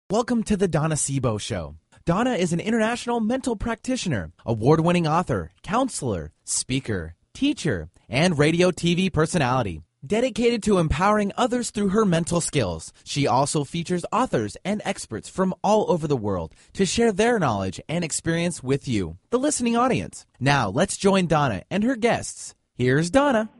Welcome to the Donna Sebo Show. Donna is an international mental practitioner, award-winning author, counselor, speaker, teacher, and radio TV personality. Dedicated to empowering others through her mental skills, she also features authors and experts from all over the world to share their knowledge and experience with you, the listening audience. Now, let's join Donna and her guests. Here's Donna.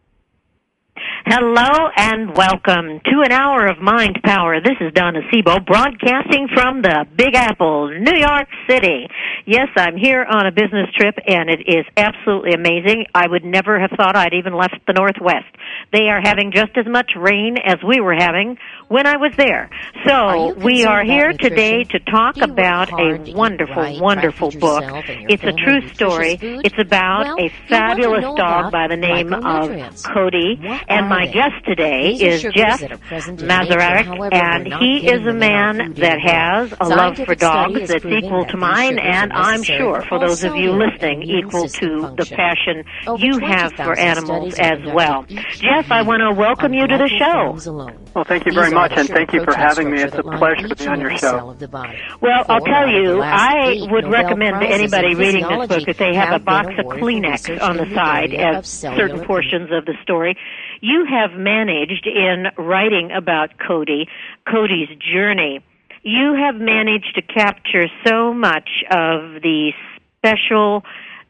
Hello and welcome to an hour of Mind Power. This is Donna Sebo, broadcasting from the Big Apple, New York City. Yes, I'm here on a business trip, and it is absolutely amazing. I would never have thought I'd even left the Northwest. They are having just as much rain as we were having when I was there. So we are here today to talk about a wonderful, wonderful book. It's a true story. It's about a fabulous dog by the name of Cody, and my guest today is Jeff Mazurek, and he is a man that has a love for dogs that's equal to mine, and I'm sure for those of you listening, equal to the passion you have for animals as well. Jeff, I want to welcome you to the show. Well, thank you very much, and thank you for having me. It's a pleasure to be on your show. Well, I'll tell you, I would recommend to anybody reading this book that they have a box of Kleenex on the side as certain portions of the story. You have managed in writing about Cody's journey, you have managed to capture so much of the special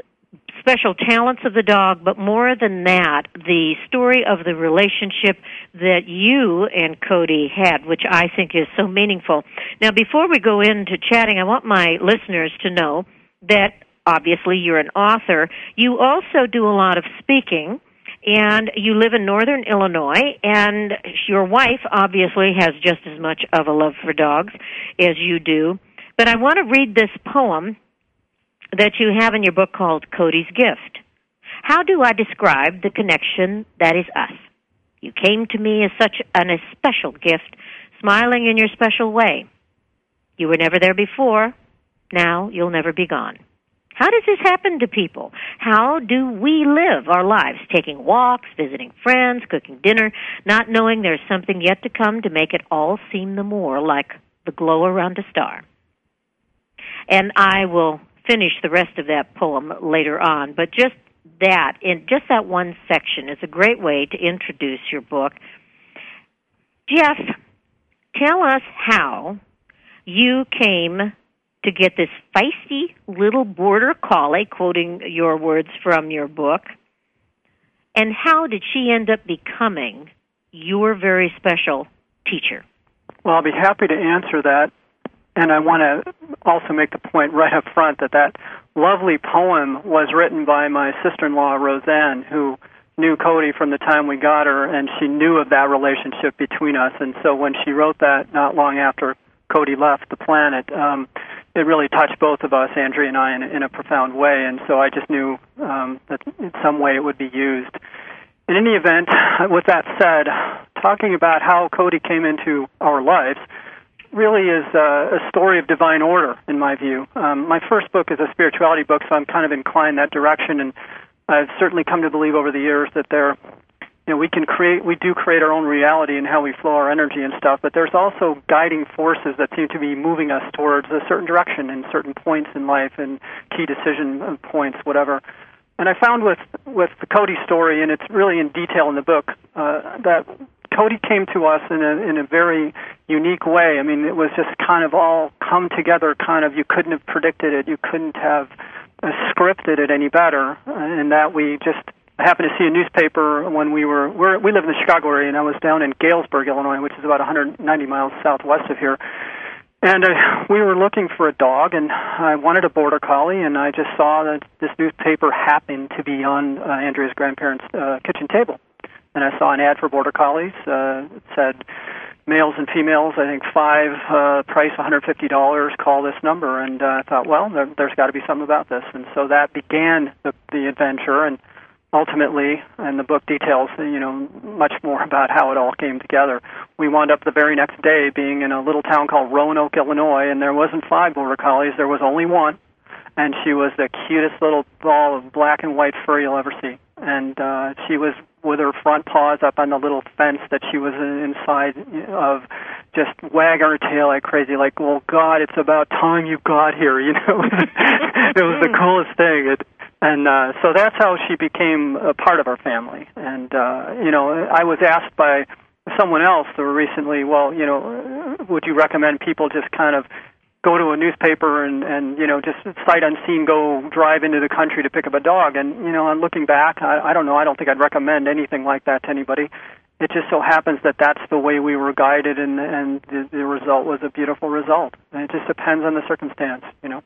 talents of the dog, but more than that, the story of the relationship that you and Cody had, which I think is so meaningful. Now, before we go into chatting, I want my listeners to know that obviously you're an author. You also do a lot of speaking, and you live in northern Illinois, and your wife obviously has just as much of a love for dogs as you do. But I want to read this poem that you have in your book called Cody's Gift. How do I describe the connection that is us? You came to me as such a special gift, smiling in your special way. You were never there before. Now you'll never be gone. How does this happen to people? How do we live our lives, taking walks, visiting friends, cooking dinner, not knowing there's something yet to come to make it all seem the more like the glow around a star? And I will finish the rest of that poem later on, but just that, in just that one section, is a great way to introduce your book. Jeff, tell us how you came to get this feisty little border collie, quoting your words from your book, and how did she end up becoming your very special teacher? Well, I'll be happy to answer that, and I want to also make the point right up front that lovely poem was written by my sister-in-law, Roseanne, who knew Cody from the time we got her, and she knew of that relationship between us, and so when she wrote that not long after Cody left the planet, it really touched both of us, Andrea and I, in a profound way, and so I just knew that in some way it would be used. In any event, with that said, talking about how Cody came into our lives really is a story of divine order, in my view. My first book is a spirituality book, so I'm kind of inclined that direction, and I've certainly come to believe over the years that we do create our own reality and how we flow our energy and stuff, but there's also guiding forces that seem to be moving us towards a certain direction in certain points in life and key decision points, whatever. And I found with the Cody story, and it's really in detail in the book, that Cody came to us in a very unique way. I mean, it was just kind of all come together, you couldn't have predicted it, you couldn't have scripted it any better, in that we just happened to see a newspaper when we live in the Chicago area, and I was down in Galesburg, Illinois, which is about 190 miles southwest of here. And we were looking for a dog, and I wanted a border collie, and I just saw that this newspaper happened to be on Andrea's grandparents' kitchen table. And I saw an ad for border collies. It said males and females, I think 5, price $150, call this number. And I thought, well, there's got to be something about this. And so that began the adventure, and ultimately, and the book details, much more about how it all came together. We wound up the very next day being in a little town called Roanoke, Illinois, and there wasn't 5 border collies, there was only one, and she was the cutest little ball of black and white fur you'll ever see. And she was with her front paws up on the little fence that she was inside of, just wagging her tail like crazy, like, well, God, it's about time you got here, you know. It was the coolest thing. So that's how she became a part of our family. And, you know, I was asked by someone else recently, well, you know, would you recommend people just kind of go to a newspaper and you know, just sight unseen go drive into the country to pick up a dog? And, you know, on looking back, I don't know, I don't think I'd recommend anything like that to anybody. It just so happens that that's the way we were guided, and the result was a beautiful result. And it just depends on the circumstance, you know.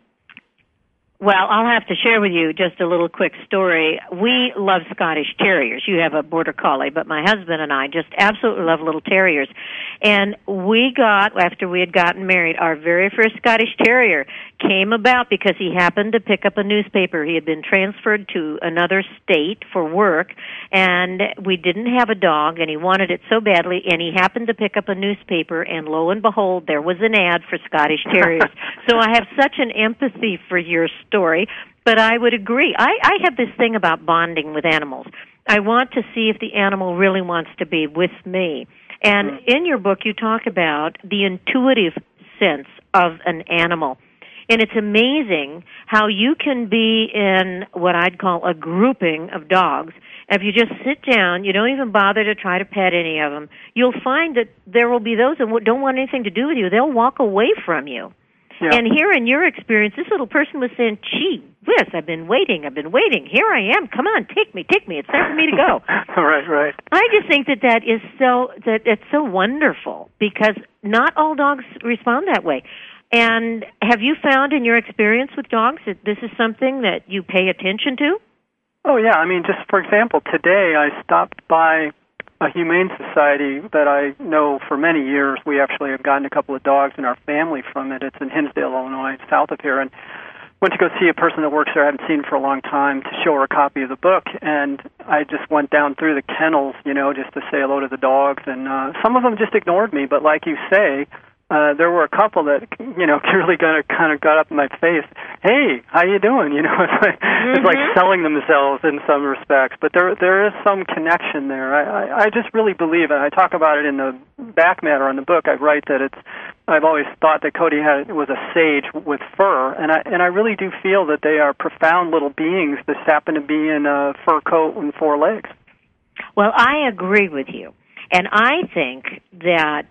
Well, I'll have to share with you just a little quick story. We love Scottish Terriers. You have a Border Collie, but my husband and I just absolutely love little terriers. And we got, after we had gotten married, our very first Scottish Terrier came about because he happened to pick up a newspaper. He had been transferred to another state for work, and we didn't have a dog, and he wanted it so badly, and he happened to pick up a newspaper, and lo and behold, there was an ad for Scottish Terriers. So I have such an empathy for your story, but I would agree. I have this thing about bonding with animals. I want to see if the animal really wants to be with me. And in your book, you talk about the intuitive sense of an animal. And it's amazing how you can be in what I'd call a grouping of dogs. If you just sit down, you don't even bother to try to pet any of them, you'll find that there will be those that don't want anything to do with you. They'll walk away from you. Yeah. And here in your experience, this little person was saying, gee whiz, I've been waiting. Here I am. Come on, take me. It's time for me to go. Right. I just think that it's so wonderful, because not all dogs respond that way. And have you found in your experience with dogs that this is something that you pay attention to? Oh, yeah. I mean, just for example, today I stopped by a humane society that I know for many years. We actually have gotten a couple of dogs in our family from it. It's in Hinsdale, Illinois, south of here. And went to go see a person that works there I haven't seen for a long time to show her a copy of the book. And I just went down through the kennels, you know, just to say hello to the dogs. And some of them just ignored me. But like you say, there were a couple that, you know, really kind of got up in my face. Hey, how you doing? You know, it's like selling themselves in some respects. But there is some connection there. I just really believe, and I talk about it in the back matter on the book. I write that I've always thought that Cody was a sage with fur, and I really do feel that they are profound little beings that happen to be in a fur coat and four legs. Well, I agree with you, and I think that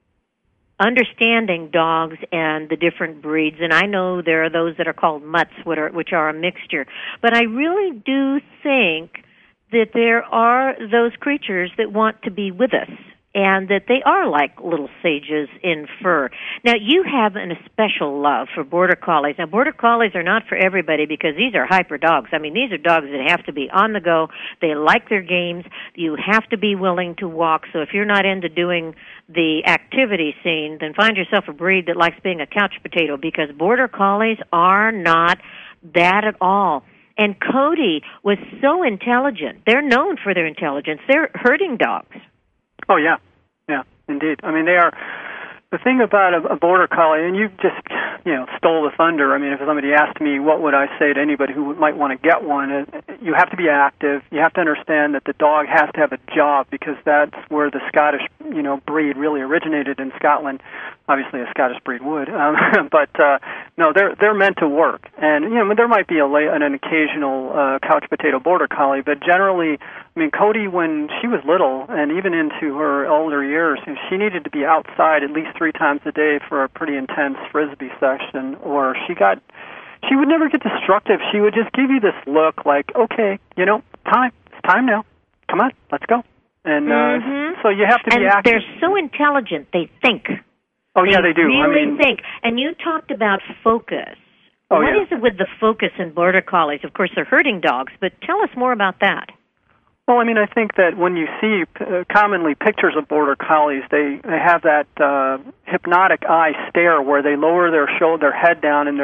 understanding dogs and the different breeds, and I know there are those that are called mutts, which are a mixture, but I really do think that there are those creatures that want to be with us, and that they are like little sages in fur. Now, you have a special love for Border Collies. Now, Border Collies are not for everybody, because these are hyper dogs. I mean, these are dogs that have to be on the go. They like their games. You have to be willing to walk. So if you're not into doing the activity scene, then find yourself a breed that likes being a couch potato, because Border Collies are not that at all. And Cody was so intelligent. They're known for their intelligence. They're herding dogs. Oh, yeah, indeed. I mean, they are. The thing about a Border Collie, and you just, you know, stole the thunder. I mean, if somebody asked me what would I say to anybody who might want to get one, you have to be active. You have to understand that the dog has to have a job, because that's where the Scottish, you know, breed really originated in Scotland. Obviously, a Scottish breed would, but no, they're meant to work. And you know, there might be an occasional couch potato Border Collie, but generally, I mean, Cody, when she was little, and even into her older years, she needed to be outside at least 3 times a day for a pretty intense Frisbee session, or she would never get destructive. She would just give you this look like, okay, you know, it's time now. Come on, let's go. And so you have to be active. And they're so intelligent, they think. Oh, yeah, they do. Really think. And you talked about focus. What is it with the focus in Border Collies? Of course, they're herding dogs, but tell us more about that. Well, I mean, I think that when you see commonly pictures of Border Collies, they have that hypnotic eye stare where they lower their head down, and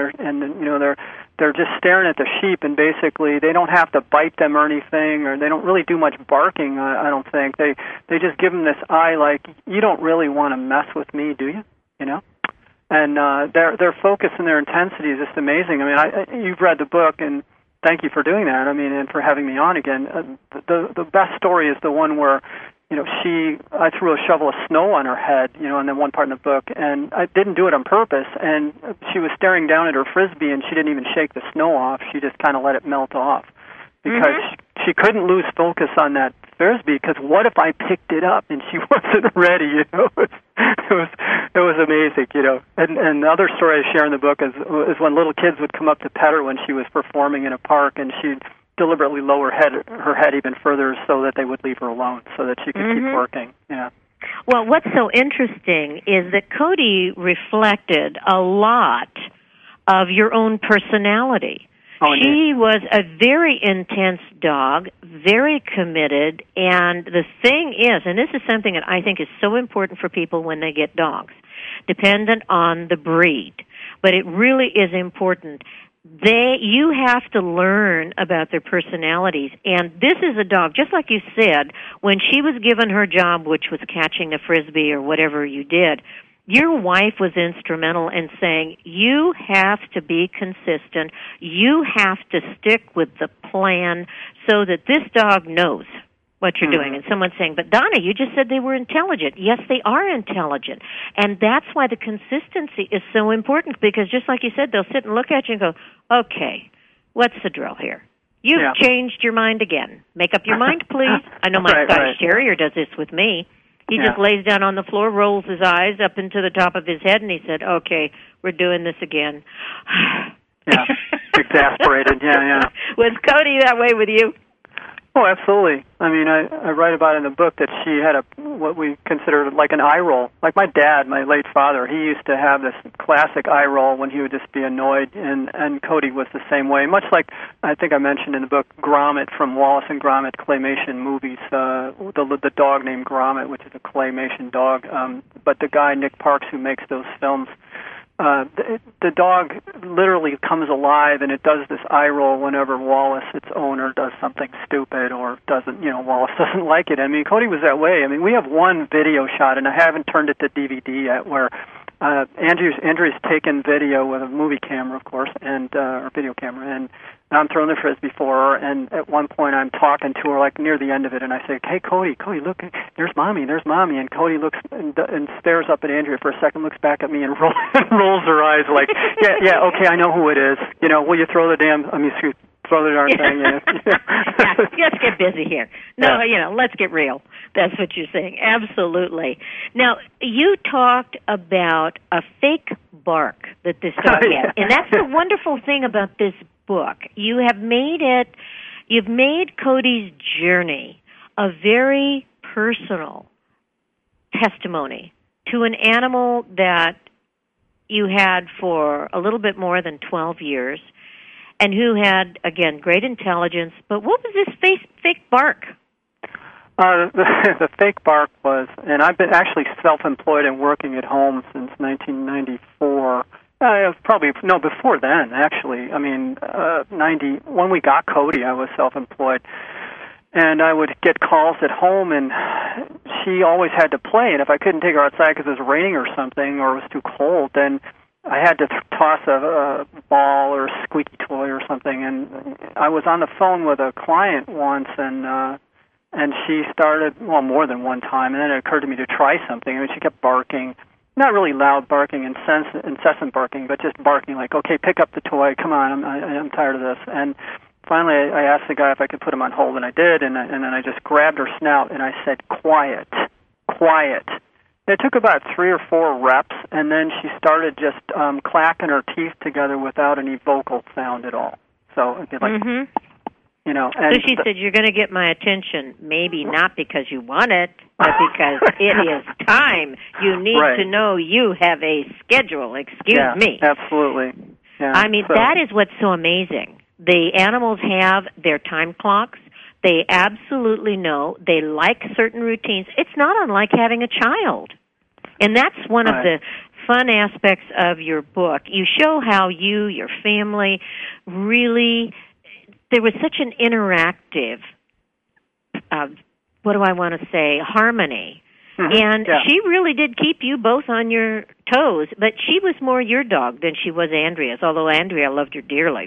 they're just staring at the sheep, and basically they don't have to bite them or anything, or they don't really do much barking. I don't think they just give them this eye like, you don't really want to mess with me, do you? You know. And their focus and their intensity is just amazing. I mean, you've read the book, and thank you for doing that. I mean, and for having me on again. The best story is the one where, I threw a shovel of snow on her head, in the one part in the book, and I didn't do it on purpose, and she was staring down at her Frisbee, and she didn't even shake the snow off. She just kind of let it melt off because she couldn't lose focus on that Frisbee, because what if I picked it up and she wasn't ready, It was amazing, And the other story I share in the book is when little kids would come up to pet her when she was performing in a park, and she'd deliberately lower her head even further so that they would leave her alone, so that she could keep working. Yeah. Well, what's so interesting is that Cody reflected a lot of your own personality. Oh, she was a very intense dog, very committed, and the thing is, and this is something that I think is so important for people when they get dogs, dependent on the breed, but it really is important. You have to learn about their personalities, and this is a dog, just like you said, when she was given her job, which was catching a Frisbee or whatever you did, your wife was instrumental in saying, you have to be consistent, you have to stick with the plan so that this dog knows what you're doing. And someone's saying, but Donna, you just said they were intelligent. Yes, they are intelligent. And that's why the consistency is so important, because just like you said, they'll sit and look at you and go, okay, what's the drill here? You've changed your mind again. Make up your mind, please. I know my Scottish Terrier does this with me. He just lays down on the floor, rolls his eyes up into the top of his head, and he said, okay, we're doing this again. Exasperated, Was Cody that way with you? Oh, absolutely. I mean, I write about it in the book that she had what we consider like an eye roll. Like my dad, my late father, he used to have this classic eye roll when he would just be annoyed, and Cody was the same way. Much like, I think I mentioned in the book, Gromit from Wallace and Gromit claymation movies, the dog named Gromit, which is a claymation dog. But the guy, Nick Parks, who makes those films, the dog literally comes alive, and it does this eye roll whenever Wallace, its owner, does something stupid or doesn't, Wallace doesn't like it. I mean, Cody was that way. I mean, we have one video shot, and I haven't turned it to DVD yet, where Andrew's taken video with a movie camera, of course, and or video camera, and I'm throwing the Frisbee for her, and at one point I'm talking to her, like near the end of it, and I say, hey, Cody, look, there's Mommy, and Cody looks and stares up at Andrea for a second, looks back at me, and rolls her eyes like, yeah, okay, I know who it is. Will you throw the throw the darn thing. Let's get busy here. No, let's get real. That's what you're saying. Absolutely. Now, you talked about a fake bark that this dog had, and that's the wonderful thing about this book. You've made Cody's journey a very personal testimony to an animal that you had for a little bit more than 12 years, and who had, again, great intelligence. But what was this fake bark? The fake bark was, and I've been actually self-employed and working at home since 1994. Before then, actually. I mean, when we got Cody, I was self-employed. And I would get calls at home, and she always had to play. And if I couldn't take her outside because it was raining or something, or it was too cold, then I had to toss a ball or a squeaky toy or something. And I was on the phone with a client once, and she started, more than one time, and then it occurred to me to try something. I mean, she kept barking. Not really loud barking, incessant barking, but just barking like, okay, pick up the toy, come on, I'm tired of this. And finally I asked the guy if I could put him on hold, and I did, and then I just grabbed her snout, and I said, quiet. It took about 3 or 4 reps, and then she started just clacking her teeth together without any vocal sound at all. So it'd be like, And so she said, you're going to get my attention, maybe not because you want it, but because it is time. You need to know you have a schedule. Excuse me. Absolutely. Yeah, I mean, that is what's so amazing. The animals have their time clocks. They absolutely know. They like certain routines. It's not unlike having a child. And that's one of the fun aspects of your book. You show how your family really... There was such an interactive, harmony. Mm-hmm. And she really did keep you both on your toes, but she was more your dog than she was Andrea's, although Andrea loved her dearly.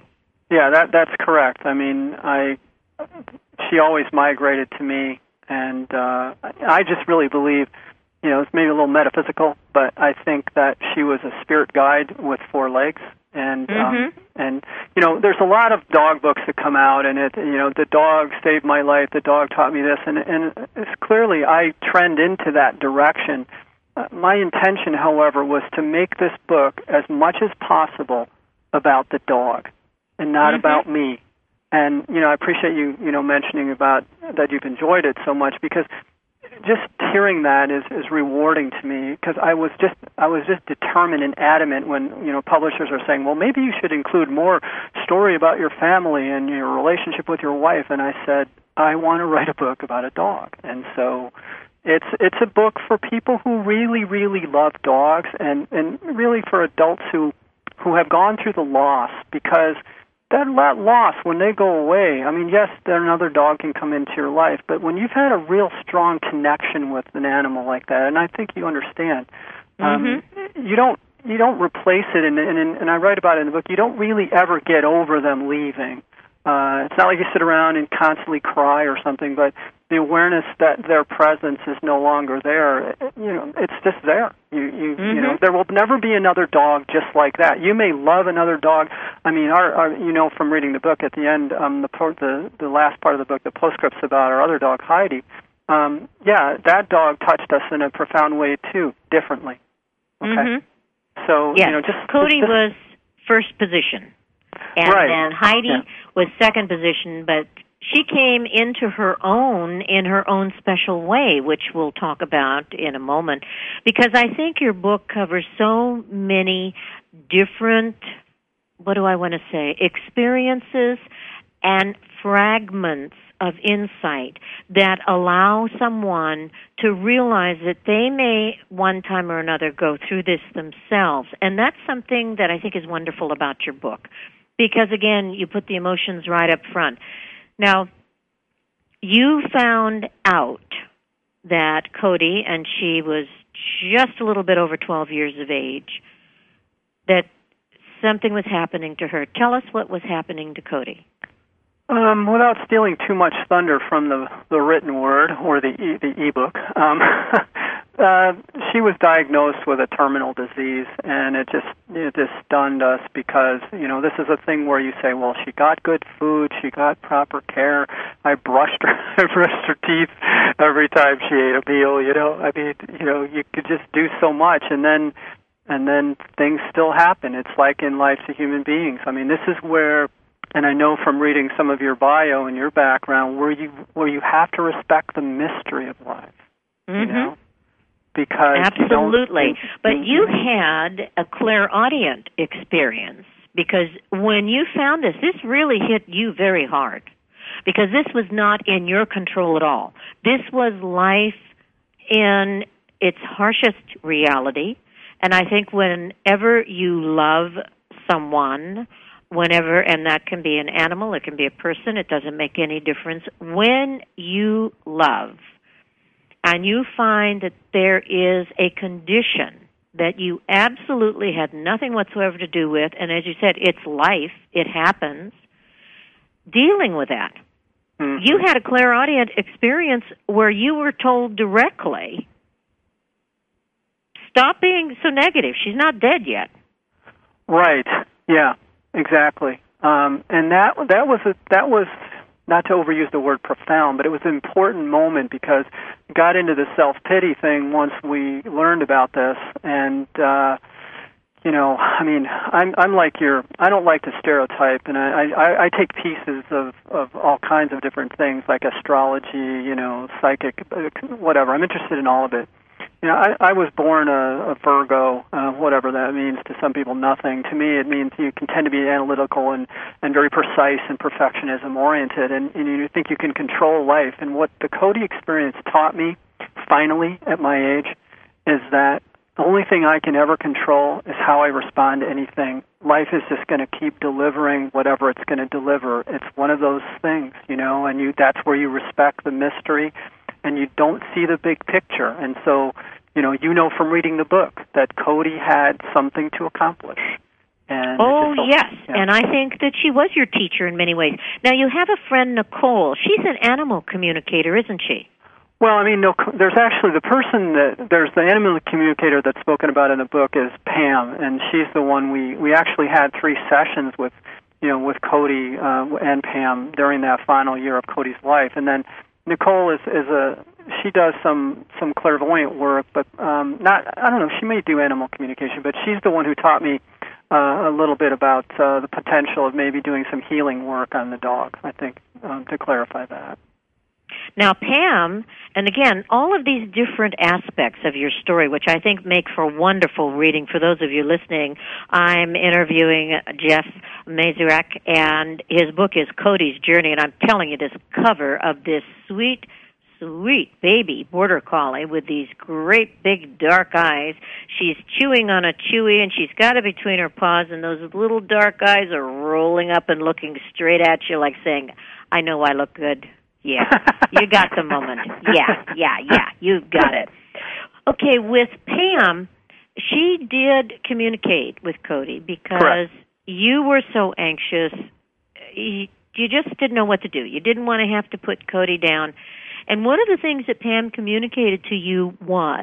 Yeah, that's correct. I mean, she always migrated to me, and I just really believe, it's maybe a little metaphysical, but I think that she was a spirit guide with 4 legs, and there's a lot of dog books that come out, and the dog saved my life, the dog taught me this, and it's clearly I trend into that direction. My intention, however, was to make this book as much as possible about the dog and not about me. And, I appreciate you, mentioning about that you've enjoyed it so much, because just hearing that is rewarding to me, because I was just determined and adamant when, publishers are saying, well, maybe you should include more story about your family and your relationship with your wife. And I said, I want to write a book about a dog. And so it's a book for people who really, really love dogs, and really for adults who have gone through the loss, because that loss, when they go away, I mean, yes, another dog can come into your life, but when you've had a real strong connection with an animal like that, and I think you understand, you don't replace it, and I write about it in the book, you don't really ever get over them leaving. It's not like you sit around and constantly cry or something, but the awareness that their presence is no longer there, it's just there. There will never be another dog just like that. You may love another dog. I mean, our from reading the book at the end, the last part of the book, the postscript's about our other dog, Heidi. That dog touched us in a profound way too, differently. Okay, so yes. Cody was first position. And then Heidi was second position, but she came into her own in her own special way, which we'll talk about in a moment, because I think your book covers so many different, experiences and fragments of insight that allow someone to realize that they may one time or another go through this themselves. And that's something that I think is wonderful about your book, because, again, you put the emotions right up front. Now, you found out that Cody, and she was just a little bit over 12 years of age, that something was happening to her. Tell us what was happening to Cody. Without stealing too much thunder from the written word or the e-book, she was diagnosed with a terminal disease, and it just stunned us, because this is a thing where you say, well, she got good food, she got proper care. I brushed her teeth every time she ate a meal. I mean, you could just do so much, and then things still happen. It's like in life to human beings. I mean, this is where. And I know from reading some of your bio and your background where you have to respect the mystery of life. Because absolutely. But you had a clairaudient experience, because when you found this really hit you very hard, because this was not in your control at all. This was life in its harshest reality, and I think whenever you love someone, and that can be an animal, it can be a person, it doesn't make any difference. When you love and you find that there is a condition that you absolutely had nothing whatsoever to do with, and as you said, it's life, it happens, dealing with that. You had a clairaudient experience where you were told directly, stop being so negative, she's not dead yet. Right, yeah. Exactly, and that was not to overuse the word profound, but it was an important moment, because we got into the self-pity thing once we learned about this, and I mean, I'm like I don't like to stereotype, and I take pieces of all kinds of different things, like astrology, psychic, whatever. I'm interested in all of it. I was born a Virgo, whatever that means to some people, nothing. To me, it means you can tend to be analytical and very precise and perfectionism-oriented, and you think you can control life. And what the Cody experience taught me, finally, at my age, is that the only thing I can ever control is how I respond to anything. Life is just going to keep delivering whatever it's going to deliver. It's one of those things, and that's where you respect the mystery, and you don't see the big picture. And so, from reading the book that Cody had something to accomplish. And yes, and I think that she was your teacher in many ways. Now, you have a friend, Nicole. She's an animal communicator, isn't she? Well, I mean, no, there's actually there's the animal communicator that's spoken about in the book is Pam, and she's the one we actually had 3 sessions with Cody and Pam during that final year of Cody's life. And then Nicole she does some clairvoyant work, but I don't know, she may do animal communication, but she's the one who taught me a little bit about the potential of maybe doing some healing work on the dog, I think, to clarify that. Now, Pam, and again, all of these different aspects of your story, which I think make for wonderful reading. For those of you listening, I'm interviewing Jeff Mazurek, and his book is Cody's Journey, and I'm telling you, this cover of this sweet baby border collie with these great big dark eyes. She's chewing on a chewy, and she's got it between her paws, and those little dark eyes are rolling up and looking straight at you like saying, I know I look good. Yeah, you got the moment. Yeah, you got it. Okay, with Pam, she did communicate with Cody because Correct. You were so anxious. You just didn't know what to do. You didn't want to have to put Cody down. And one of the things that Pam communicated to you was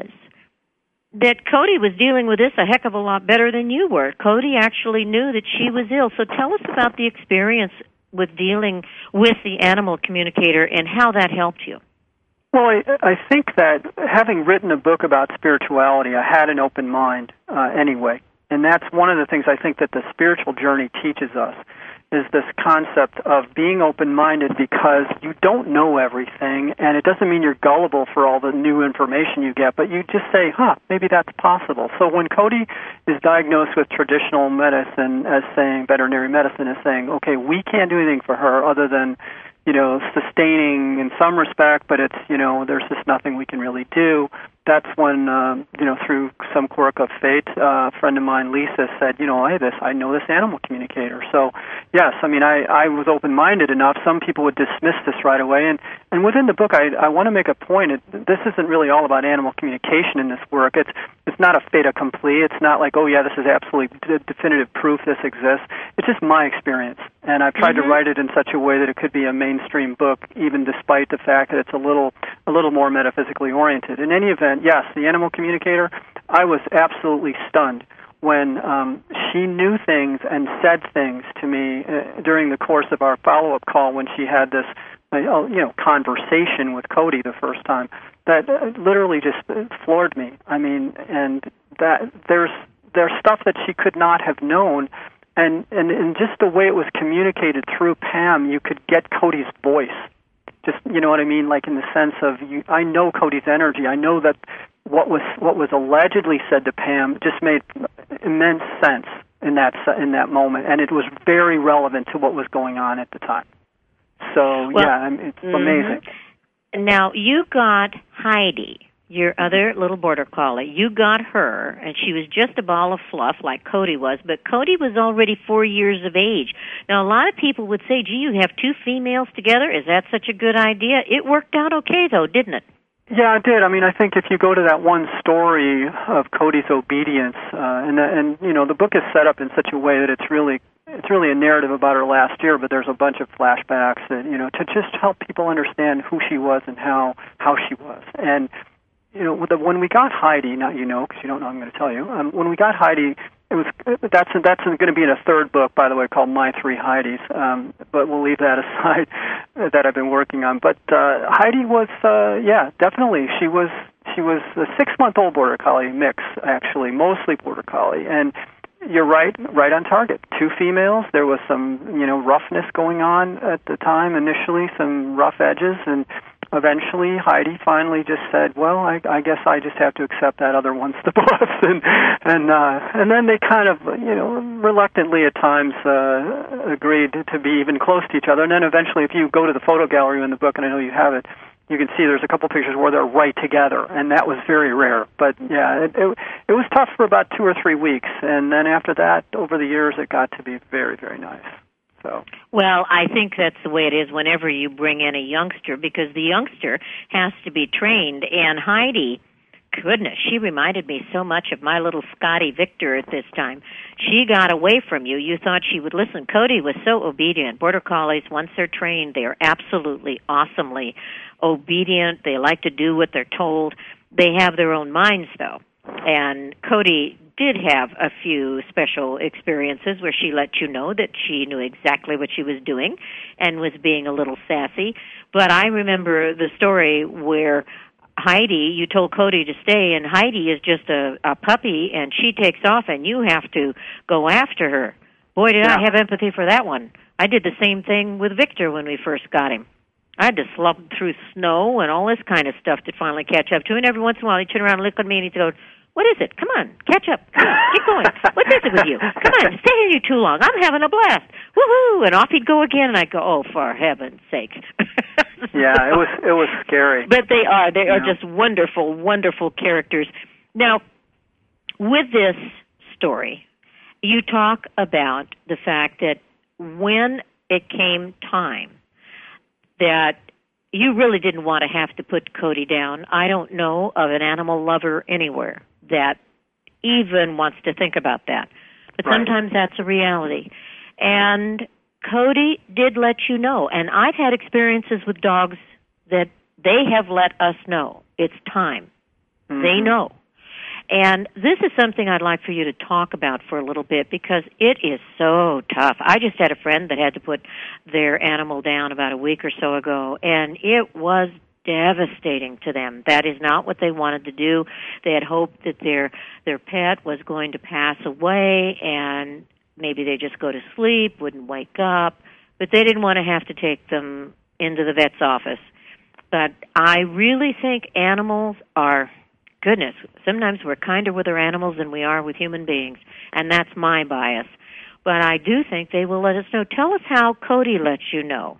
that Cody was dealing with this a heck of a lot better than you were. Cody actually knew that she was ill. So tell us about the experience with dealing with the animal communicator and how that helped you. Well, I think that having written a book about spirituality, I had an open mind anyway. And that's one of the things I think that the spiritual journey teaches us, is this concept of being open-minded because you don't know everything, and it doesn't mean you're gullible for all the new information you get, but you just say, maybe that's possible. So when Cody is diagnosed with traditional medicine as saying, veterinary medicine is saying, okay, we can't do anything for her other than, sustaining in some respect, but it's, there's just nothing we can really do. That's when, through some quirk of fate, a friend of mine, Lisa, said, I know this animal communicator. So, yes, I mean, I was open-minded enough. Some people would dismiss this right away. And within the book, I want to make a point. This isn't really all about animal communication in this work. It's not a fait accompli. It's not like, this is absolutely definitive proof this exists. It's just my experience. And I've tried to write it in such a way that it could be a mainstream book, even despite the fact that it's a little more metaphysically oriented. In any event, yes, the animal communicator, I was absolutely stunned when she knew things and said things to me during the course of our follow-up call when she had this conversation with Cody the first time that literally just floored me. I mean, and that there's stuff that she could not have known, and just the way it was communicated through Pam, you could get Cody's voice. Just, you know what I mean? Like in the sense of, I know Cody's energy. I know that what was allegedly said to Pam just made immense sense in that moment, and it was very relevant to what was going on at the time. So, it's amazing. Now, you got Heidi, your other little border collie. You got her, and she was just a ball of fluff like Cody was, but Cody was already 4 years of age. Now, a lot of people would say, gee, you have 2 females together? Is that such a good idea? It worked out okay, though, didn't it? Yeah, it did. I mean, I think if you go to that one story of Cody's obedience, and the book is set up in such a way that it's really a narrative about her last year, but there's a bunch of flashbacks that, to just help people understand who she was and how she was. And when we got Heidi, not because you don't know, I'm going to tell you. When we got Heidi, that's going to be in a third book, by the way, called My 3 Heidis. But we'll leave that aside, that I've been working on. But Heidi was, definitely, she was a 6-month-old border collie mix, actually, mostly border collie, and you're right on target. 2 females. There was some, roughness going on at the time. Initially, some rough edges, and eventually, Heidi finally just said, "Well, I guess I just have to accept that other one's the boss," and then they kind of, reluctantly at times agreed to be even close to each other. And then eventually, if you go to the photo gallery in the book, and I know you have it, you can see there's a couple pictures where they're right together, and that was very rare. But yeah, it was tough for about 2 or 3 weeks, and then after that, over the years, it got to be very, very nice. So. Well, I think that's the way it is whenever you bring in a youngster, because the youngster has to be trained. And Heidi goodness, she reminded me so much of my little Scotty Victor at this time. She got away from you. You thought she would listen. Cody was so obedient. Border Collies, once they're trained, they are absolutely awesomely obedient. They like to do what they're told. They have their own minds, though. And Cody did have a few special experiences where she let you know that she knew exactly what she was doing and was being a little sassy. But I remember the story where Heidi, you told Cody to stay, and Heidi is just a puppy, and she takes off, and you have to go after her. Boy, did I have empathy for that one. I did the same thing with Victor when we first got him. I had to slump through snow and all this kind of stuff to finally catch up to him. And every once in a while, he'd turn around and look at me, and he'd go, "What is it? Come on, catch up. Come on, get going. What is it with you? Come on, stay here too long. I'm having a blast. Woohoo!" And off he'd go again, and I'd go, "Oh, for heaven's sake." Yeah, it was scary. But they are just wonderful, wonderful characters. Now, with this story, you talk about the fact that when it came time that you really didn't want to have to put Cody down. I don't know of an animal lover anywhere that even wants to think about that. But sometimes that's a reality. And Cody did let you know. And I've had experiences with dogs that they have let us know. It's time. Mm-hmm. They know. And this is something I'd like for you to talk about for a little bit because it is so tough. I just had a friend that had to put their animal down about a week or so ago, and it was devastating to them. That is not what they wanted to do. They had hoped that their pet was going to pass away, and maybe they just go to sleep, wouldn't wake up, but they didn't want to have to take them into the vet's office. But I really think animals are... Goodness, sometimes we're kinder with our animals than we are with human beings, and that's my bias. But I do think they will let us know. Tell us how Cody lets you know.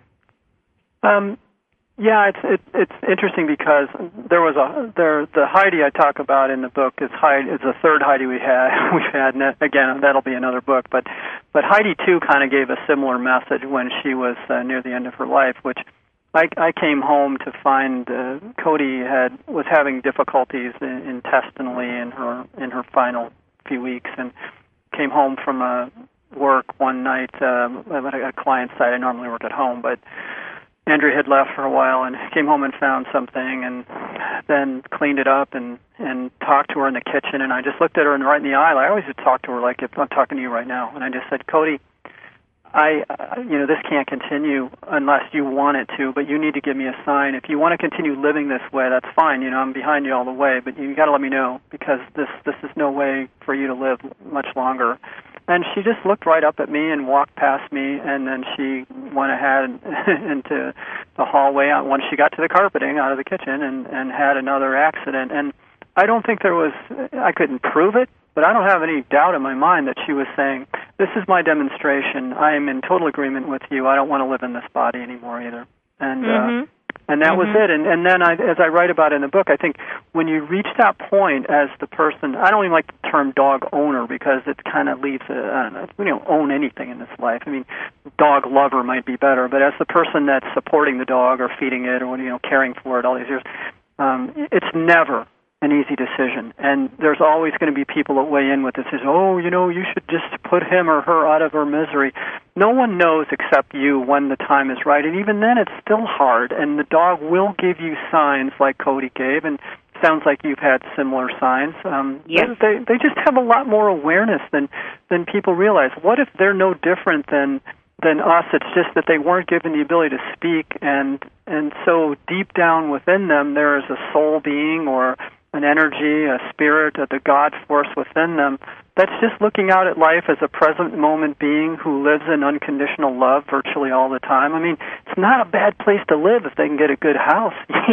Yeah, it's interesting because there was the Heidi I talk about in the book is the third Heidi we've had. And again, that'll be another book. But Heidi too kind of gave a similar message when she was near the end of her life, which. I came home to find Cody was having difficulties intestinally in her final few weeks, and came home from work one night at a client site. I normally work at home, but Andrea had left for a while and came home and found something, and then cleaned it up and talked to her in the kitchen. And I just looked at her right in the eye. I always would talk to her like if I'm talking to you right now, and I just said, "Cody, this can't continue unless you want it to, but you need to give me a sign. If you want to continue living this way, that's fine. I'm behind you all the way, but you got to let me know because this is no way for you to live much longer." And she just looked right up at me and walked past me, and then she went ahead into the hallway once she got to the carpeting out of the kitchen and had another accident. And I don't think I couldn't prove it, but I don't have any doubt in my mind that she was saying, "This is my demonstration. I am in total agreement with you. I don't want to live in this body anymore either." And and that was it. And then as I write about it in the book, I think when you reach that point as the person, I don't even like the term dog owner because it kind of leaves we don't own anything in this life. I mean, dog lover might be better, but as the person that's supporting the dog or feeding it or caring for it all these years, it's never an easy decision, and there's always going to be people that weigh in with this. Says, "Oh, you should just put him or her out of her misery." No one knows except you when the time is right, and even then, it's still hard. And the dog will give you signs like Cody gave, and sounds like you've had similar signs. Yes. They just have a lot more awareness than people realize. What if they're no different than us? It's just that they weren't given the ability to speak, and so deep down within them, there is a soul being or an energy, a spirit, the God force within them that's just looking out at life as a present moment being who lives in unconditional love virtually all the time. I mean, it's not a bad place to live if they can get a good house.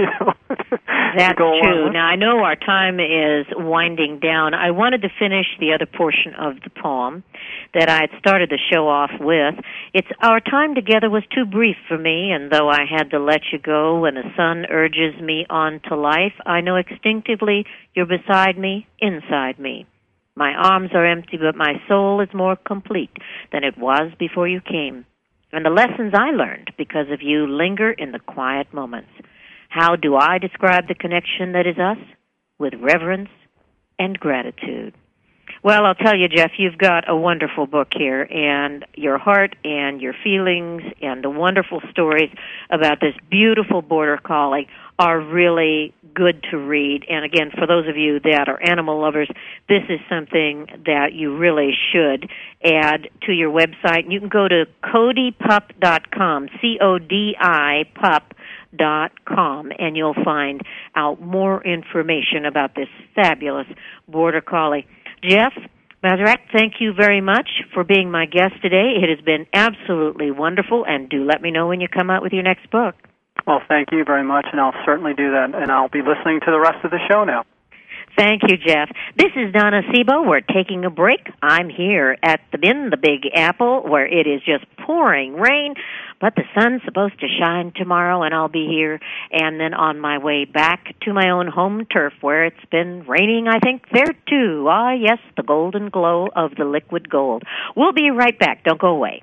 That's true. Now, I know our time is winding down. I wanted to finish the other portion of the poem that I had started the show off with. It's "Our time together was too brief for me, and though I had to let you go when the sun urges me on to life, I know instinctively you're beside me, inside me. My arms are empty, but my soul is more complete than it was before you came. And the lessons I learned because of you linger in the quiet moments. How do I describe the connection that is us? with reverence and gratitude. Well, I'll tell you, Jeff, you've got a wonderful book here, and your heart and your feelings and the wonderful stories about this beautiful border collie are really good to read. And again, for those of you that are animal lovers, this is something that you really should add to your website. You can go to CodiPup.com, CODI pup.com, and you'll find out more information about this fabulous border collie. Jeff Mazurek, thank you very much for being my guest today. It has been absolutely wonderful, and do let me know when you come out with your next book. Well, thank you very much, and I'll certainly do that, and I'll be listening to the rest of the show now. Thank you, Jeff. This is Donna Sebo. We're taking a break. I'm here in the Big Apple, where it is just pouring rain, but the sun's supposed to shine tomorrow, and I'll be here. And then on my way back to my own home turf, where it's been raining, I think, there too. Ah, yes, the golden glow of the liquid gold. We'll be right back. Don't go away.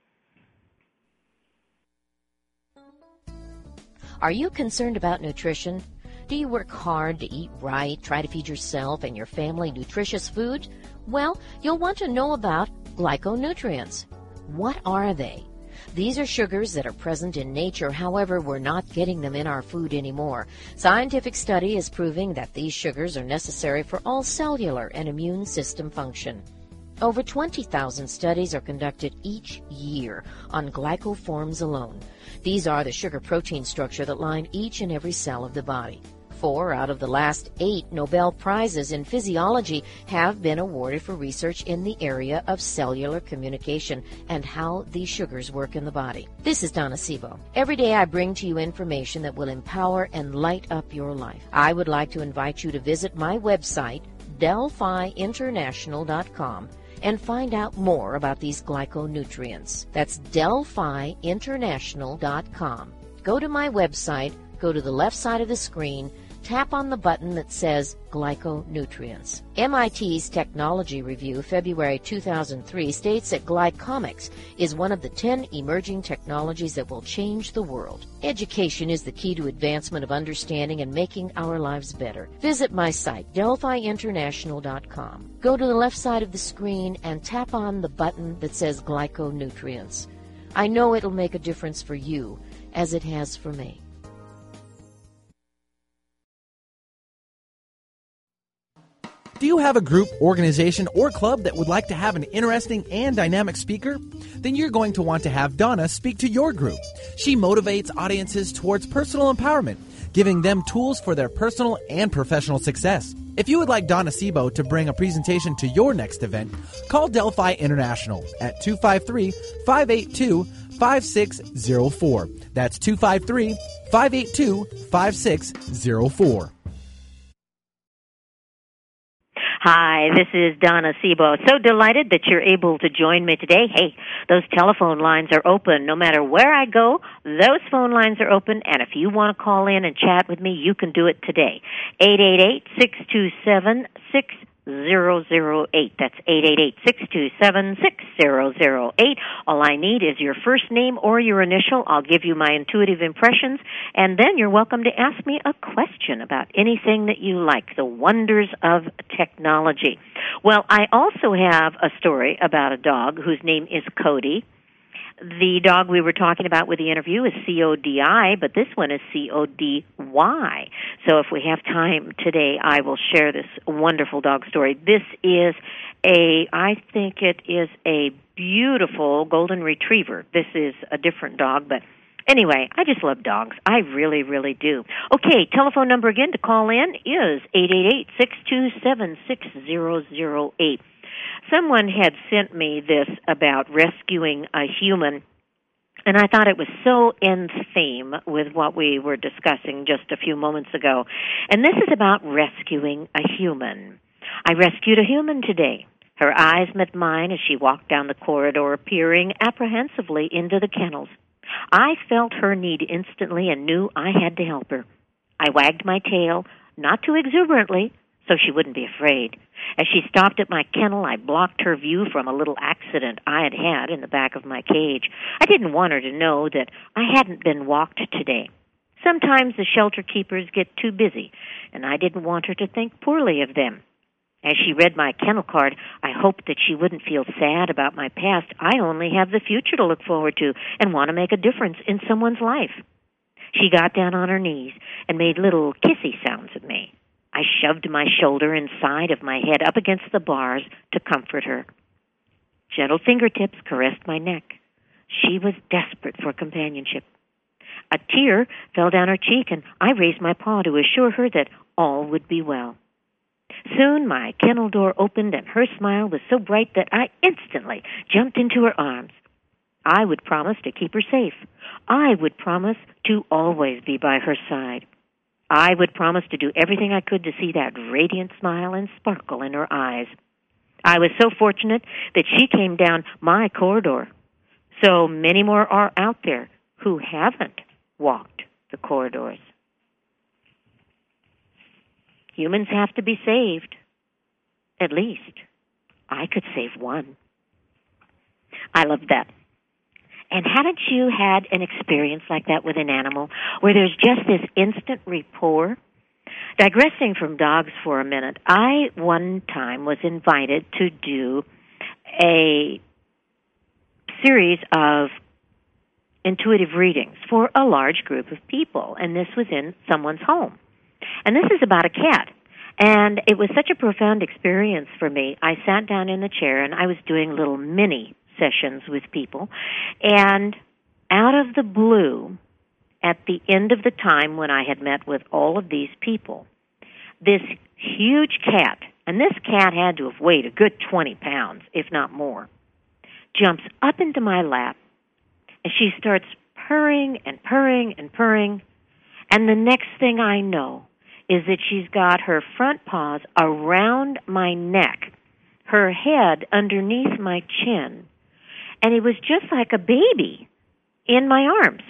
Are you concerned about nutrition? Do you work hard to eat right, try to feed yourself and your family nutritious food? Well, you'll want to know about glyconutrients. What are they? These are sugars that are present in nature, however, we're not getting them in our food anymore. Scientific study is proving that these sugars are necessary for all cellular and immune system function. Over 20,000 studies are conducted each year on glycoforms alone. These are the sugar-protein structure that line each and every cell of the body. 4 out of the last 8 Nobel Prizes in physiology have been awarded for research in the area of cellular communication and how these sugars work in the body. This is Donna Sebo. Every day I bring to you information that will empower and light up your life. I would like to invite you to visit my website, DelphiInternational.com, and find out more about these glyconutrients. That's DelphiInternational.com. Go to my website, go to the left side of the screen, tap on the button that says Glyconutrients. MIT's Technology Review, February 2003, states that glycomics is one of the 10 emerging technologies that will change the world. Education is the key to advancement of understanding and making our lives better. Visit my site, DelphiInternational.com. Go to the left side of the screen and tap on the button that says Glyconutrients. I know it'll make a difference for you, as it has for me. Do you have a group, organization, or club that would like to have an interesting and dynamic speaker? Then you're going to want to have Donna speak to your group. She motivates audiences towards personal empowerment, giving them tools for their personal and professional success. If you would like Donna Sebo to bring a presentation to your next event, call Delphi International at 253-582-5604. That's 253-582-5604. Hi, this is Donna Sebo. So delighted that you're able to join me today. Hey, those telephone lines are open. No matter where I go, those phone lines are open, and if you want to call in and chat with me, you can do it today. 888-627-6008. That's 888-627-6008. All I need is your first name or your initial. I'll give you my intuitive impressions, and then you're welcome to ask me a question about anything that you like, the wonders of technology. Well, I also have a story about a dog whose name is Cody. The dog we were talking about with the interview is CODI, but this one is CODY. So if we have time today, I will share this wonderful dog story. This is I think it is a beautiful golden retriever. This is a different dog, but anyway, I just love dogs. I really, really do. Okay, telephone number again to call in is 888-627-6008. Someone had sent me this about rescuing a human, and I thought it was so in theme with what we were discussing just a few moments ago. And this is about rescuing a human. I rescued a human today. Her eyes met mine as she walked down the corridor, peering apprehensively into the kennels. I felt her need instantly and knew I had to help her. I wagged my tail, not too exuberantly, so she wouldn't be afraid. As she stopped at my kennel, I blocked her view from a little accident I had had in the back of my cage. I didn't want her to know that I hadn't been walked today. Sometimes the shelter keepers get too busy, and I didn't want her to think poorly of them. As she read my kennel card, I hoped that she wouldn't feel sad about my past. I only have the future to look forward to and want to make a difference in someone's life. She got down on her knees and made little kissy sounds at me. I shoved my shoulder and side of my head up against the bars to comfort her. Gentle fingertips caressed my neck. She was desperate for companionship. A tear fell down her cheek, and I raised my paw to assure her that all would be well. Soon my kennel door opened, and her smile was so bright that I instantly jumped into her arms. I would promise to keep her safe. I would promise to always be by her side. I would promise to do everything I could to see that radiant smile and sparkle in her eyes. I was so fortunate that she came down my corridor. So many more are out there who haven't walked the corridors. Humans have to be saved. At least I could save one. I love that. And haven't you had an experience like that with an animal where there's just this instant rapport? Digressing from dogs for a minute, I one time was invited to do a series of intuitive readings for a large group of people, and this was in someone's home. And this is about a cat. And it was such a profound experience for me. I sat down in the chair, and I was doing little mini sessions with people. And out of the blue, at the end of the time when I had met with all of these people, this huge cat, and this cat had to have weighed a good 20 pounds, if not more, jumps up into my lap, and she starts purring and purring and purring. And the next thing I know is that she's got her front paws around my neck, her head underneath my chin, and it was just like a baby in my arms.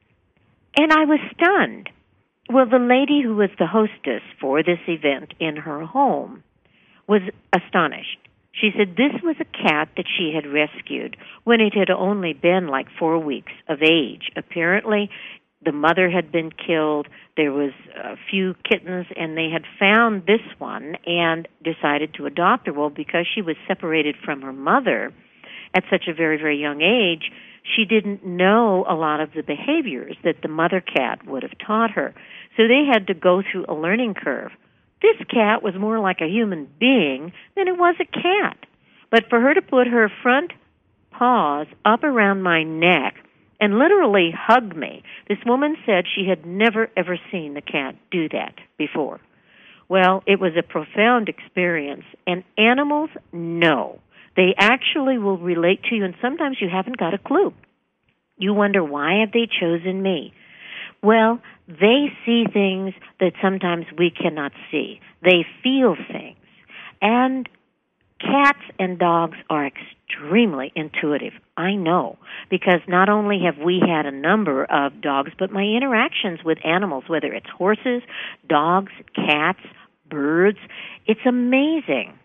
And I was stunned. Well, the lady who was the hostess for this event in her home was astonished. She said this was a cat that she had rescued when it had only been like 4 weeks of age. Apparently, the mother had been killed. There was a few kittens, and they had found this one and decided to adopt her. Well, because she was separated from her mother at such a very, very young age, she didn't know a lot of the behaviors that the mother cat would have taught her. So they had to go through a learning curve. This cat was more like a human being than it was a cat. But for her to put her front paws up around my neck and literally hug me, this woman said she had never, ever seen the cat do that before. Well, it was a profound experience, and animals know. They actually will relate to you, and sometimes you haven't got a clue. You wonder, why have they chosen me? Well, they see things that sometimes we cannot see. They feel things. And cats and dogs are extremely intuitive. I know, because not only have we had a number of dogs, but my interactions with animals, whether it's horses, dogs, cats, birds, it's amazing.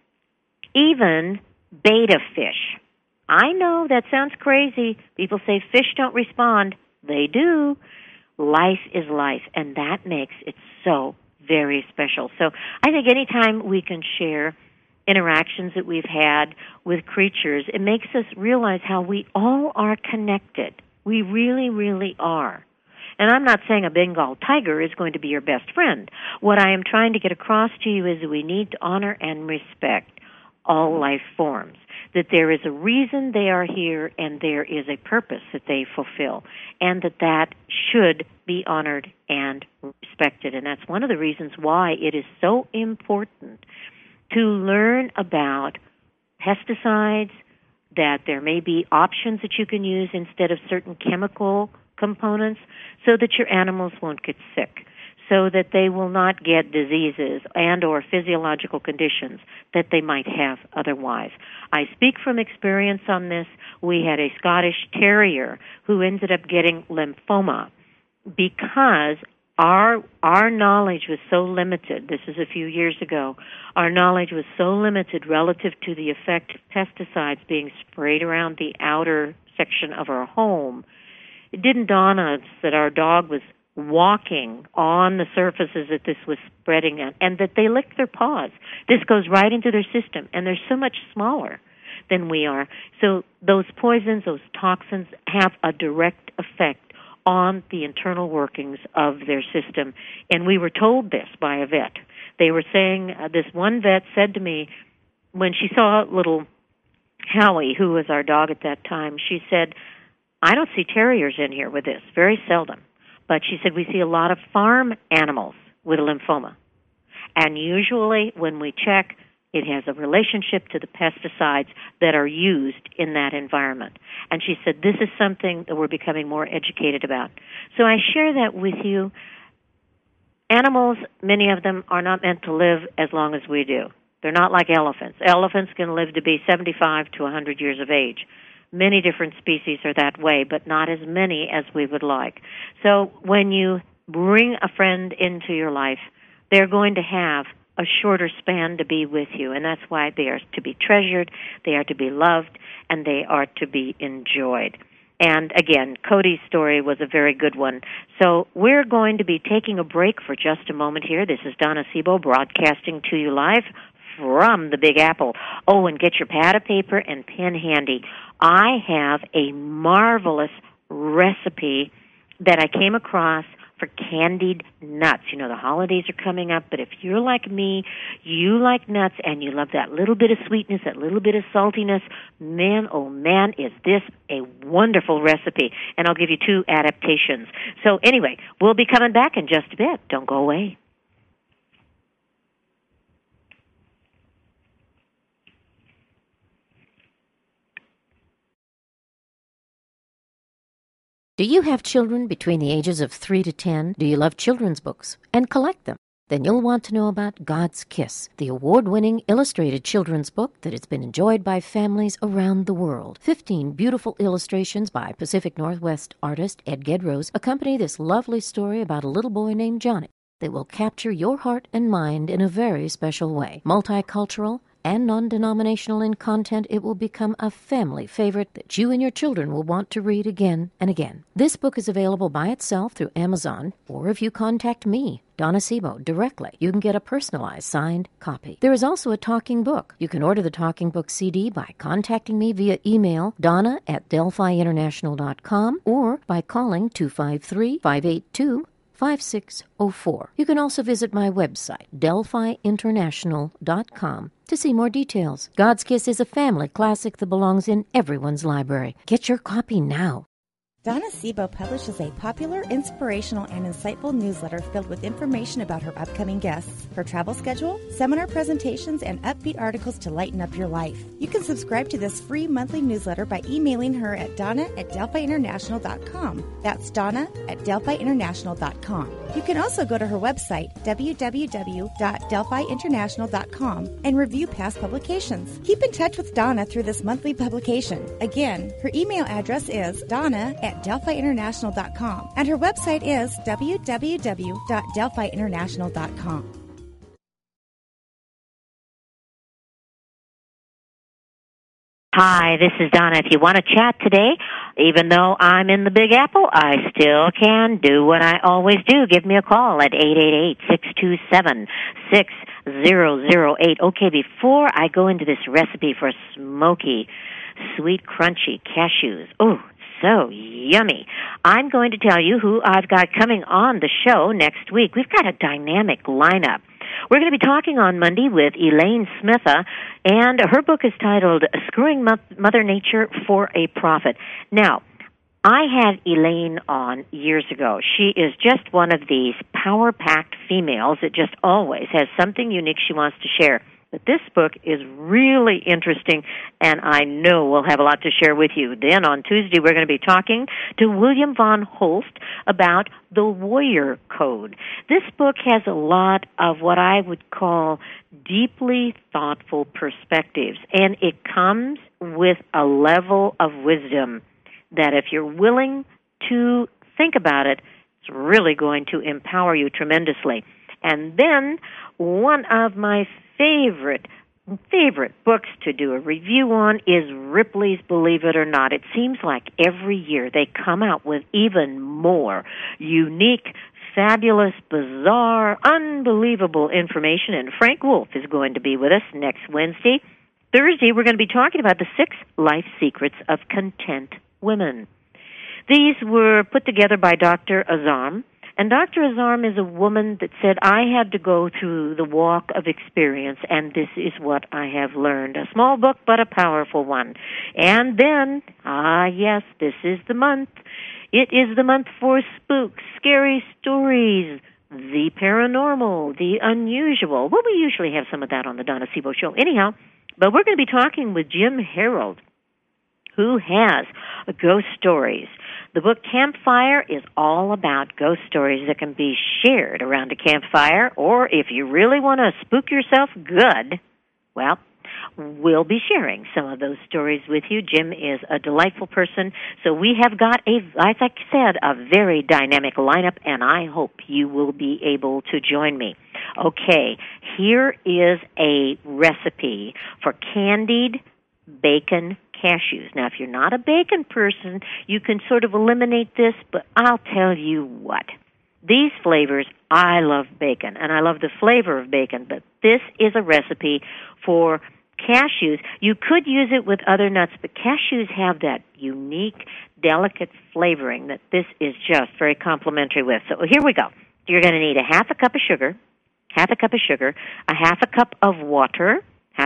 Even betta fish. I know that sounds crazy. People say fish don't respond. They do. Life is life, and that makes it so very special. So I think anytime we can share interactions that we've had with creatures, it makes us realize how we all are connected. We really, really are. And I'm not saying a Bengal tiger is going to be your best friend. What I am trying to get across to you is that we need to honor and respect all life forms, that there is a reason they are here and there is a purpose that they fulfill, and that should be honored and respected. And that's one of the reasons why it is so important to learn about pesticides, that there may be options that you can use instead of certain chemical components so that your animals won't get sick, so that they will not get diseases and or physiological conditions that they might have otherwise. I speak from experience on this. We had a Scottish Terrier who ended up getting lymphoma because our knowledge was so limited. This is a few years ago. Our knowledge was so limited relative to the effect of pesticides being sprayed around the outer section of our home. It didn't dawn on us that our dog was walking on the surfaces that this was spreading on, and that they licked their paws. This goes right into their system, and they're so much smaller than we are. So those poisons, those toxins, have a direct effect on the internal workings of their system. And we were told this by a vet. They were saying, this one vet said to me, when she saw little Howie, who was our dog at that time, she said, I don't see terriers in here with this, very seldom. But she said we see a lot of farm animals with lymphoma. And usually when we check, it has a relationship to the pesticides that are used in that environment. And she said this is something that we're becoming more educated about. So I share that with you. Animals, many of them, are not meant to live as long as we do. They're not like elephants. Elephants can live to be 75 to 100 years of age. Many different species are that way, but not as many as we would like. So when you bring a friend into your life, they're going to have a shorter span to be with you, and that's why they are to be treasured, they are to be loved, and they are to be enjoyed. And again, Cody's story was a very good one. So we're going to be taking a break for just a moment here. This is Donna Sebo broadcasting to you live from the Big Apple. Oh, and get your pad of paper and pen handy. I have a marvelous recipe that I came across for candied nuts. You know, the holidays are coming up, but if you're like me, you like nuts and you love that little bit of sweetness, that little bit of saltiness, man, oh man, is this a wonderful recipe. And I'll give you 2 adaptations. So anyway, we'll be coming back in just a bit. Don't go away. Do you have children between the ages of 3 to 10? Do you love children's books and collect them? Then you'll want to know about God's Kiss, the award-winning illustrated children's book that has been enjoyed by families around the world. 15 beautiful illustrations by Pacific Northwest artist Ed Gedrose accompany this lovely story about a little boy named Johnny that will capture your heart and mind in a very special way. Multicultural and non-denominational in content, it will become a family favorite that you and your children will want to read again and again. This book is available by itself through Amazon, or if you contact me, Donna Sebo, directly, you can get a personalized signed copy. There is also a talking book. You can order the talking book CD by contacting me via email, donna@delphiinternational.com, or by calling 253-582-5604. You can also visit my website, delphiinternational.com, to see more details. God's Kiss is a family classic that belongs in everyone's library. Get your copy now. Donna Sebo publishes a popular, inspirational, and insightful newsletter filled with information about her upcoming guests, her travel schedule, seminar presentations, and upbeat articles to lighten up your life. You can subscribe to this free monthly newsletter by emailing her at donna@delphiinternational.com. That's donna@delphiinternational.com. You can also go to her website, www.delphiinternational.com, and review past publications. Keep in touch with Donna through this monthly publication. Again, her email address is donna@delphiinternational.com, and her website is www.delphiinternational.com. Hi, this is Donna. If you want to chat today, even though I'm in the Big Apple, I still can do what I always do. Give me a call at 888-627-6008. Okay, before I go into this recipe for smoky, sweet, crunchy cashews, oh, so yummy, I'm going to tell you who I've got coming on the show next week. We've got a dynamic lineup. We're going to be talking on Monday with Elaine Smitha, and her book is titled Screwing Mother Nature for a Profit. Now, I had Elaine on years ago. She is just one of these power-packed females that just always has something unique she wants to share. But this book is really interesting, and I know we'll have a lot to share with you. Then on Tuesday, we're going to be talking to William Von Holst about the Warrior Code. This book has a lot of what I would call deeply thoughtful perspectives, and it comes with a level of wisdom that if you're willing to think about it, it's really going to empower you tremendously. And then one of my favorite books to do a review on is Ripley's Believe It or Not. It seems like every year they come out with even more unique, fabulous, bizarre, unbelievable information, and Frank Wolf is going to be with us next Wednesday. Thursday, we're going to be talking about the 6 life secrets of content women. These were put together by Dr. Azam, and Dr. Azam is a woman that said, I had to go through the walk of experience, and this is what I have learned. A small book, but a powerful one. And then, yes, this is the month. It is the month for spooks, scary stories, the paranormal, the unusual. Well, we usually have some of that on the Donna Sebo Show anyhow, but we're going to be talking with Jim Harold, who has ghost stories. The book Campfire is all about ghost stories that can be shared around a campfire, or if you really want to spook yourself good, well, we'll be sharing some of those stories with you. Jim is a delightful person, so we have got, like I said, a very dynamic lineup, and I hope you will be able to join me. Okay, here is a recipe for candied bacon cashews. Now, if you're not a bacon person, you can sort of eliminate this, but I'll tell you what. These flavors, I love bacon, and I love the flavor of bacon, but this is a recipe for cashews. You could use it with other nuts, but cashews have that unique, delicate flavoring that this is just very complimentary with. So here we go. You're going to need a half a cup of sugar, a half a cup of water,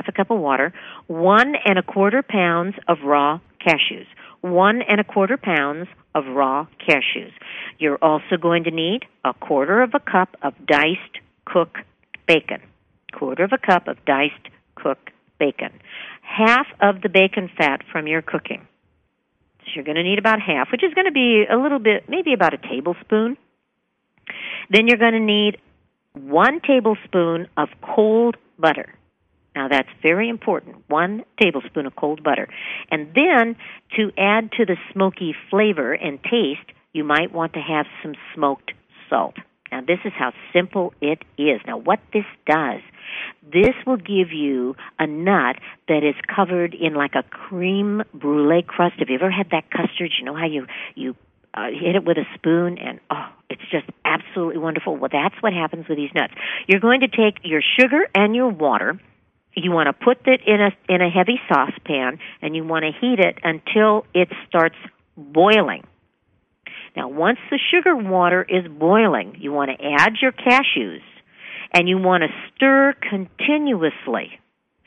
1 1/4 pounds of raw cashews. 1 1/4 pounds of raw cashews. You're also going to need 1/4 cup of diced cooked bacon. 1/4 cup of diced cooked bacon. Half of the bacon fat from your cooking. So you're going to need about half, which is going to be a little bit, maybe about a tablespoon. Then you're going to need 1 tablespoon of cold butter. Now, that's very important, 1 tablespoon of cold butter. And then, to add to the smoky flavor and taste, you might want to have some smoked salt. Now, this is how simple it is. Now, what this does, this will give you a nut that is covered in like a creme brulee crust. Have you ever had that custard? You know how you hit it with a spoon, and it's just absolutely wonderful. Well, that's what happens with these nuts. You're going to take your sugar and your water. You want to put it in a heavy saucepan, and you want to heat it until it starts boiling. Now, once the sugar water is boiling, you want to add your cashews, and you want to stir continuously.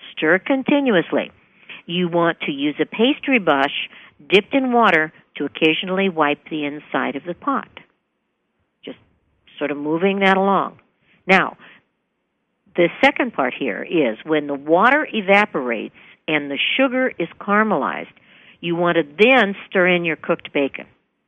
You want to use a pastry brush dipped in water to occasionally wipe the inside of the pot. Just sort of moving that along. Now, the second part here is when the water evaporates and the sugar is caramelized, you want to then stir in your cooked bacon.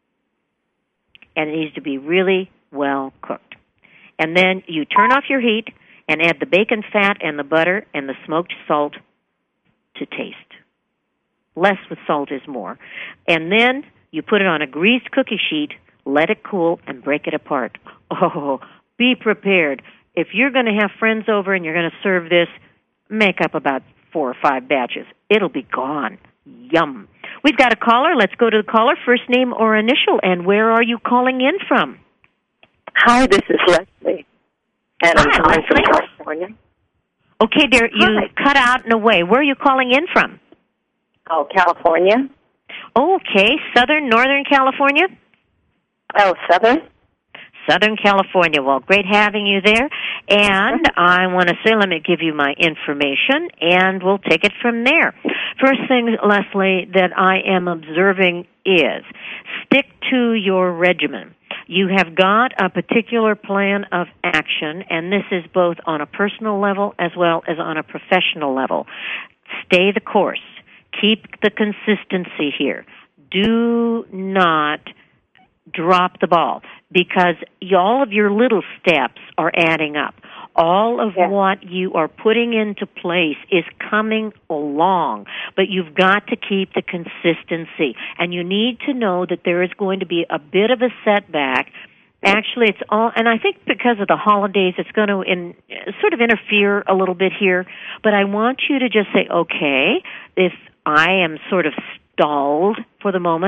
And it needs to be really well cooked. And then you turn off your heat and add the bacon fat and the butter and the smoked salt to taste. Less with salt is more. And then you put it on a greased cookie sheet, let it cool, and break it apart. Oh, be prepared. If you're going to have friends over and you're going to serve this, make up about 4 or 5 batches. It'll be gone. Yum. We've got a caller. Let's go to the caller. First name or initial, and where are you calling in from? Hi, this is Leslie. And I'm calling from California. Okay, dear, you cut out in a way. Where are you calling in from? Oh, California. Okay, Northern California? Oh, Southern California. Well, great having you there. And I want to say, let me give you my information, and we'll take it from there. First thing, Leslie, that I am observing is stick to your regimen. You have got a particular plan of action, and this is both on a personal level as well as on a professional level. Stay the course. Keep the consistency here. Do not drop the ball, because all of your little steps are adding up. All of what you are putting into place is coming along, but you've got to keep the consistency. And you need to know that there is going to be a bit of a setback. Actually, it's all, and I think because of the holidays, it's going to sort of interfere a little bit here. But I want you to just say, okay, if I am sort of stalled for the moment,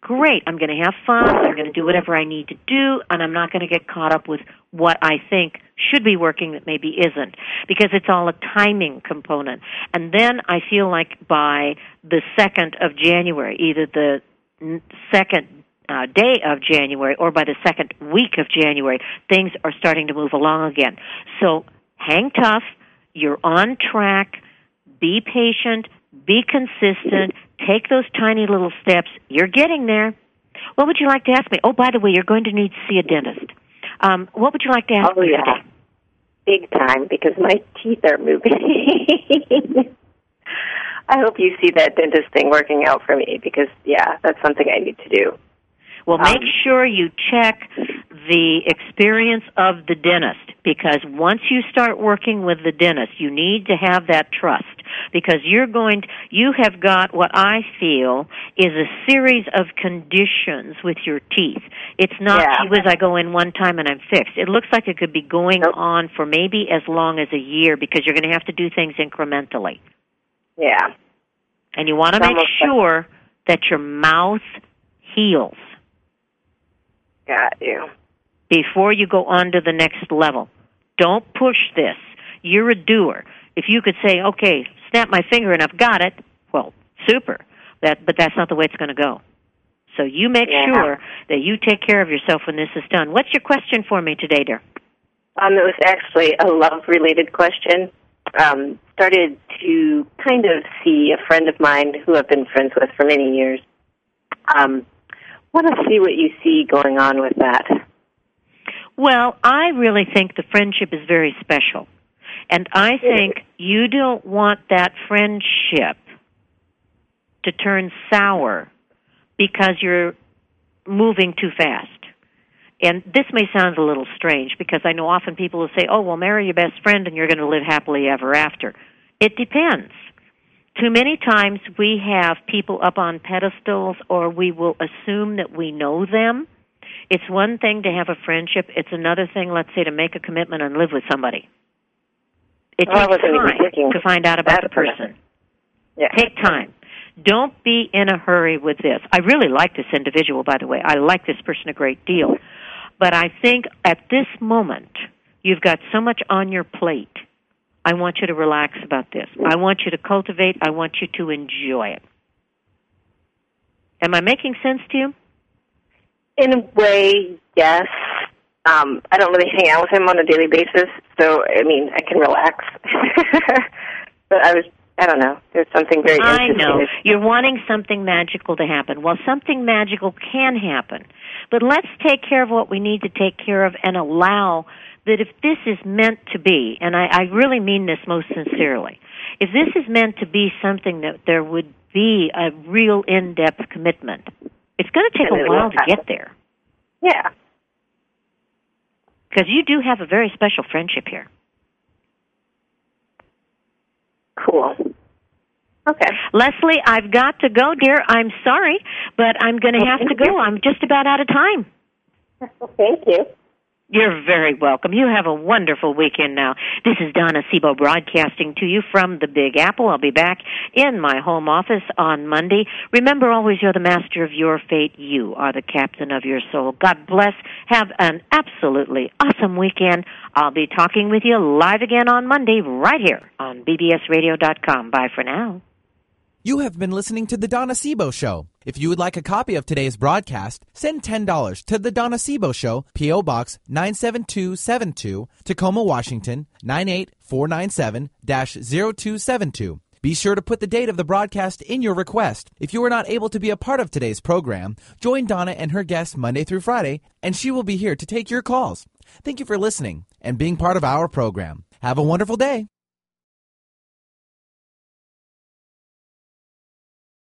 great, I'm going to have fun, I'm going to do whatever I need to do, and I'm not going to get caught up with what I think should be working that maybe isn't, because it's all a timing component. And then I feel like by the 2nd of January, either the second day of January or by the second week of January, things are starting to move along again. So hang tough, you're on track, be patient, be consistent, take those tiny little steps. You're getting there. What would you like to ask me? Oh, by the way, you're going to need to see a dentist. What would you like to ask me today? Big time, because my teeth are moving. I hope you see that dentist thing working out for me, because, yeah, that's something I need to do. Well, make sure you check the experience of the dentist, because once you start working with the dentist, you need to have that trust, because you have got what I feel is a series of conditions with your teeth. It's not, gee whiz, I go in one time and I'm fixed. It looks like it could be going on for maybe as long as a year, because you're going to have to do things incrementally. Yeah. And you want to make sure that your mouth heals. Got you. Before you go on to the next level. Don't push this. You're a doer. If you could say, okay, snap my finger and I've got it, well, super. But that's not the way it's going to go. So you make sure that you take care of yourself when this is done. What's your question for me today, dear? It was actually a love-related question. Started to kind of see a friend of mine who I've been friends with for many years. Want to see what you see going on with that. Well, I really think the friendship is very special. And I think you don't want that friendship to turn sour because you're moving too fast. And this may sound a little strange, because I know often people will say, oh, well, marry your best friend and you're going to live happily ever after. It depends. Too many times we have people up on pedestals, or we will assume that we know them. It's one thing to have a friendship. It's another thing, let's say, to make a commitment and live with somebody. It takes time to find out about the person. Yeah. Take time. Don't be in a hurry with this. I really like this individual, by the way. I like this person a great deal. But I think at this moment, you've got so much on your plate. I want you to relax about this. I want you to cultivate. I want you to enjoy it. Am I making sense to you? In a way, yes. I don't really hang out with him on a daily basis, so, I mean, I can relax. But I don't know. There's something very interesting. I know. You're wanting something magical to happen. Well, something magical can happen. But let's take care of what we need to take care of and allow that if this is meant to be, and I really mean this most sincerely, if this is meant to be something that there would be a real in-depth commitment, it's going to take a while to get there. Yeah. Because you do have a very special friendship here. Cool. Okay. Leslie, I've got to go, dear. I'm sorry, but I'm going to have to go. I'm just about out of time. Thank you. You're very welcome. You have a wonderful weekend now. This is Donna Sebo broadcasting to you from the Big Apple. I'll be back in my home office on Monday. Remember, always, you're the master of your fate. You are the captain of your soul. God bless. Have an absolutely awesome weekend. I'll be talking with you live again on Monday right here on bbsradio.com. Bye for now. You have been listening to The Donna Sebo Show. If you would like a copy of today's broadcast, send $10 to The Donna Sebo Show, P.O. Box 97272, Tacoma, Washington, 98497-0272. Be sure to put the date of the broadcast in your request. If you are not able to be a part of today's program, join Donna and her guests Monday through Friday, and she will be here to take your calls. Thank you for listening and being part of our program. Have a wonderful day.